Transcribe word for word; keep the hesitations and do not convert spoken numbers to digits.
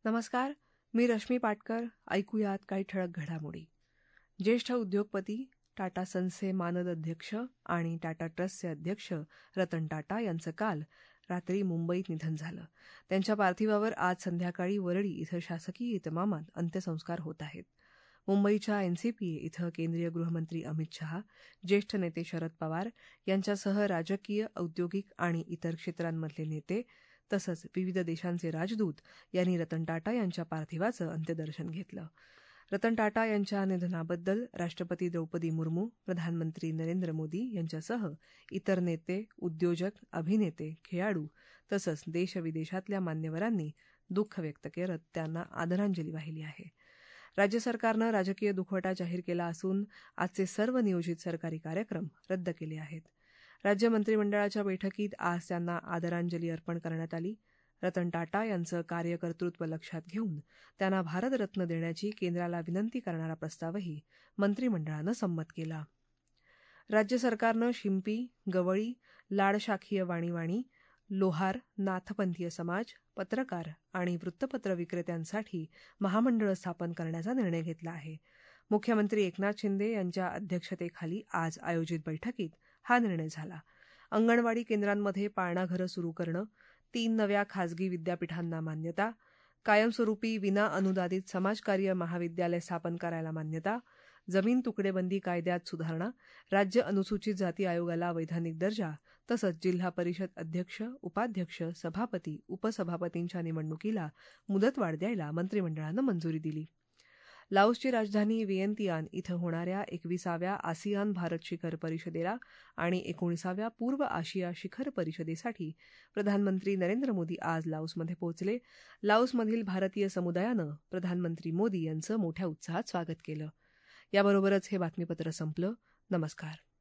नमस्कार, मी रश्मी पाटकर. ऐकूयात काही ठळक घडामोडी. ज्येष्ठ उद्योगपती, टाटा सन्सचे मानद अध्यक्ष आणि टाटा ट्रस्टचे अध्यक्ष रतन टाटा यांचं काल रात्री मुंबईत निधन झालं. त्यांच्या पार्थिवावर आज संध्याकाळी वरळी इथं शासकीय इतमामात अंत्यसंस्कार होत आहेत. मुंबईच्या एनसीपीए इथं केंद्रीय गृहमंत्री अमित शहा, ज्येष्ठ नेते शरद पवार यांच्यासह राजकीय, औद्योगिक आणि इतर क्षेत्रांमधले नेते तसंच विविध देशांचे राजदूत यांनी रतन टाटा यांच्या पार्थिवाचं अंत्यदर्शन घेतलं. रतन टाटा यांच्या निधनाबद्दल राष्ट्रपती द्रौपदी मुर्मू, प्रधानमंत्री नरेंद्र मोदी यांच्यासह इतर नेते, उद्योजक, अभिनेते, खेळाडू तसंच देशविदेशातल्या मान्यवरांनी दुःख व्यक्त करत त्यांना आदरांजली वाहिली आहे. राज्य सरकारनं राजकीय दुखवटा जाहीर केला असून आजचे सर्व नियोजित सरकारी कार्यक्रम रद्द केले आहेत. राज्य मंत्रिमंडळाच्या बैठकीत आज त्यांना आदरांजली अर्पण करण्यात आली. रतन टाटा यांचं कार्यकर्तृत्व लक्षात घेऊन त्यांना भारतरत्न देण्याची केंद्राला विनंती करणारा प्रस्तावही मंत्रिमंडळानं संमत केला. राज्य सरकारनं शिंपी, गवळी, लाडशाखीय वाणीवाणी, लोहार, नाथपंथीय समाज, पत्रकार आणि वृत्तपत्र विक्रेत्यांसाठी महामंडळ स्थापन करण्याचा निर्णय घेतला आहे. मुख्यमंत्री एकनाथ शिंदे यांच्या अध्यक्षतेखाली आज आयोजित बैठकीत हा निर्णय झाला. अंगणवाडी केंद्रांमध्ये पाळणाघरं सुरू करणं, तीन नव्या खासगी विद्यापीठांना मान्यता, कायमस्वरूपी विना अनुदानित समाजकार्य महाविद्यालय स्थापन करायला मान्यता, जमीन तुकडेबंदी कायद्यात सुधारणा, राज्य अनुसूचित जाती आयोगाला वैधानिक दर्जा तसंच जिल्हा परिषद अध्यक्ष, उपाध्यक्ष, सभापती, उपसभापतींच्या निवडणुकीला मुदतवाढ द्यायला मंत्रिमंडळानं मंजुरी दिली. लाओसची राजधानी विएंतियान इथं होणाऱ्या एकविसाव्या आसियान भारत शिखर परिषदेला आणि एकोणीसाव्या पूर्व आशिया शिखर परिषदेसाठी प्रधानमंत्री नरेंद्र मोदी आज लाओसमध्ये पोहोचले. लाओसमधील भारतीय समुदायानं प्रधानमंत्री मोदी यांचं मोठ्या उत्साहात स्वागत केलं. याबरोबरच हे बातमीपत्र संपलं. नमस्कार.